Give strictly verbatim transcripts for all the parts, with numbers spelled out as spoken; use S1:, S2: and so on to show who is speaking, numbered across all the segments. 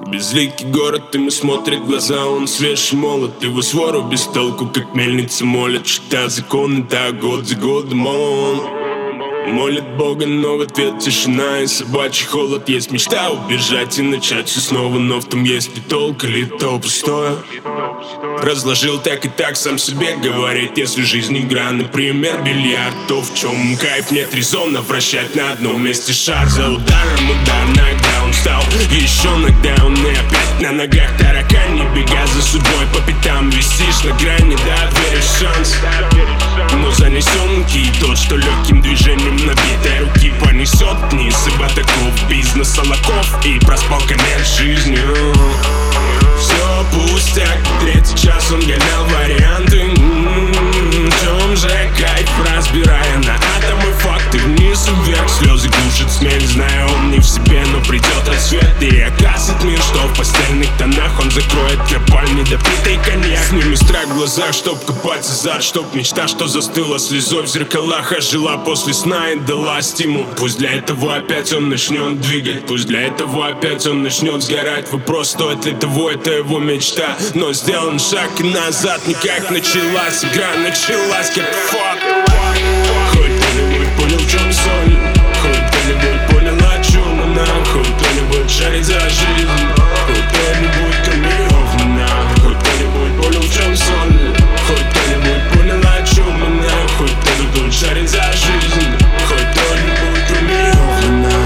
S1: Безликий город, ему смотрит в глаза, он свеж и молод. Его свору без толку, как мельница молят. Читает законы, так год за годом он молит Бога, но в ответ тишина и собачий холод. Есть мечта убежать и начать все снова, но в том есть ли толк или то пустое. Разложил так и так, сам себе говорит, если жизнь игра, например, бильярд, то в чем кайф? Нет резона вращать на одном месте шар. За ударом удар, нокдаун стал еще нокдаун, и опять на ногах таракань. Не бега за судьбой по пятам, висишь на грани, да, веришь шанс. Но занесенки и тот, что легким движением набитой руки понесет вниз. Ибо таков бизнес Солоков, и проспал конец жизни. Все пустяк, третий час он гонял варианты. М-м-м, в чем же кайф, разбирая на атомы факты. Вниз и вверх, слезы глушат смех, зная он не в себе, но придет рассвет и окажет мир, что в постельных тонах он закроет кропаль недопитый коньяк. С ними страх в глазах, чтоб копать зад, чтоб мечта, что застыла слезой в зеркалах, ожила после сна и дала стимул. Пусть для этого опять он начнет двигать, пусть для этого опять он начнет сгорать. Вопрос, стоит ли того, это его мечта. Но сделан шаг и назад, никак началась игра, началась как факт. Хоть кто-нибудь понял, в чем соль, хоть кто-нибудь понял, о чем она, хоть кто-нибудь шарит за жизнь, хоть кто-нибудь кроме Хоффмана, хоть кто-нибудь понял, в чем соль, хоть кто-нибудь понял, о чем она, хоть кто-нибудь шарит за жизнь, хоть кто-нибудь кроме Хоффмана,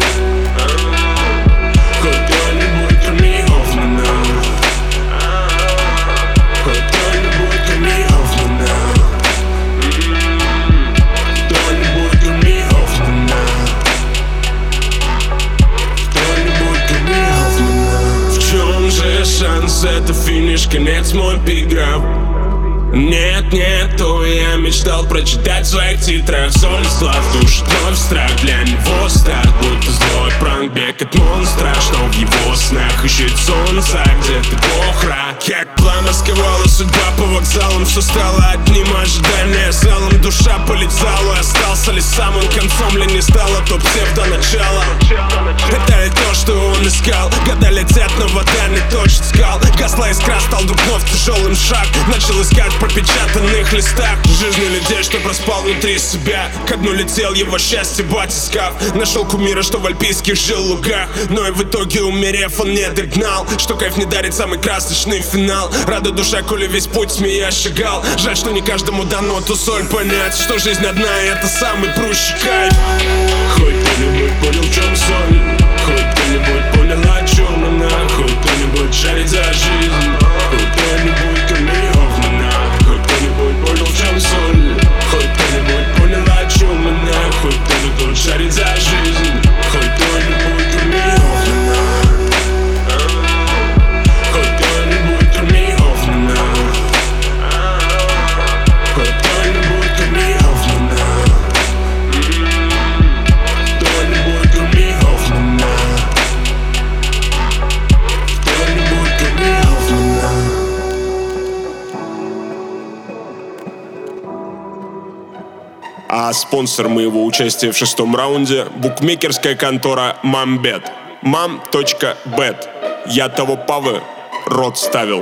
S1: хоть кто-нибудь кроме Хоффмана, хоть кто-нибудь кроме Хоффмана, кто-нибудь кроме Хоффмана, кто-нибудь кроме Хоффмана. В чем же шанс? Это финиш, конец, мой пиграф. Нет, нет, то я мечтал прочитать в своих титрах. Соль, слав, душ, вновь страх. Для него старт, будто злой пранк. Бег от монстра, что в его снах ищет солнце, где-то бохра. Как пламя сковала судьба по вокзалам. Все стало одним ожиданием залом. Душа пылит залу, остался ли самым концом ли не стало, то псевдоначало. Это и то, что он искал. Года летят, но вода не точит скал. Гасла искра, стал вдруг вновь тяжелым шаг. Начал искать в пропечатанных листах жизни людей, что проспал внутри себя. Ко дну летел его счастье, батискав. Нашел кумира, что в альпийских жил лугах, но и в итоге, умерев, он не догнал, что кайф не дарит самый красочный финал. Рада душа, коли весь путь смеясь шагал. Жаль, что не каждому дано ту соль понять, что жизнь одна, и это самый прущий кайф. Хоть кто-нибудь понял, в чем соль, хоть кто-нибудь понял, о чем она, хоть кто-нибудь шарит за жизнь, хоть кто-нибудь кроме Хоффмана, хоть кто-нибудь понял, в чем соль, хоть кто-нибудь понял, о чем она, хоть кто-нибудь шарит за жизнь, хоть кто-нибудь кроме Хоффмана, хоть кто-нибудь кроме Хоффмана, хоть кто-нибудь кроме Хоффмана, кто-нибудь кроме Хоффмана, кто-нибудь кроме Хоффмана. А спонсор моего участия в шестом раунде — букмекерская контора Мамбет. мам точка бет. Я того павы рот ставил.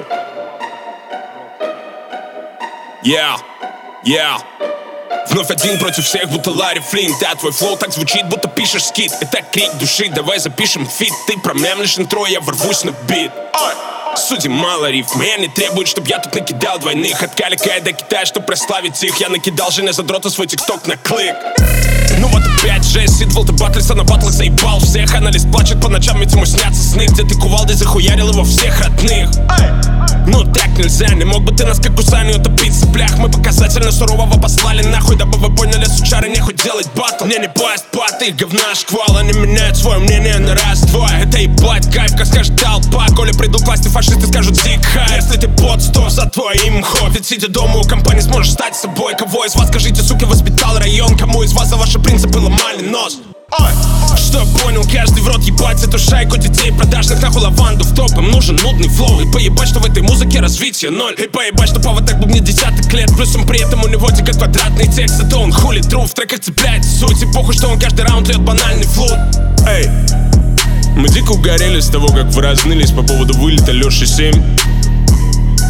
S1: Yeah, yeah. Вновь один против всех, будто Ларри Флинт. А твой флоу так звучит, будто пишешь скит. Это крик души, давай запишем фит. Ты промямлишь интро, я ворвусь на бит. Судим мало рифм, и они требуют, чтоб я тут накидал двойных. От Калика и до Китая, чтоб прославить их. Я накидал жене задрота свой тикток на клик. Ну вот опять жесть, Сид Волт и Батлиса на батлах заебал всех. Анализ плачет по ночам, ведь ему снятся сны, где ты кувалдой захуярил его всех родных. Ну так нельзя, не мог бы ты нас как гусанию топить в соплях. Мы показательно сурового послали нахуй, дабы вы поняли, сучары, нехуй делать батл. Мне не пасть паты, говна шквал, они меняют свое мнение на раз-два. Это ебать кайф, как скажет толпа. Коли придут к власти фашисты, скажут зиг хай. Если ты под сто за твоим хо, ведь сидя дома у компании сможешь стать собой. Кого из вас, скажите, суки, воспитал район? Кому из вас за ваши принципы ломали нос? Ой. Что понял, каждый в рот ебать эту шайку детей продажных, нахуй лаванду в топ. Им нужен нудный флоу, и поебать, что в этой музыке развитие ноль. И поебать, что Пава так бубнит десяток лет. Плюсом при этом у него дико квадратный текст. Зато он хулит тру, в треках цепляет суть. И похуй, что он каждый раунд льет банальный флут. Эй, Мы дико угорели с того, как вы разнылись по поводу вылета Лёши семь.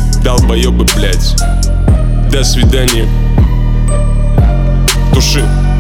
S1: Долбоёбы, блядь. До свидания. Туши.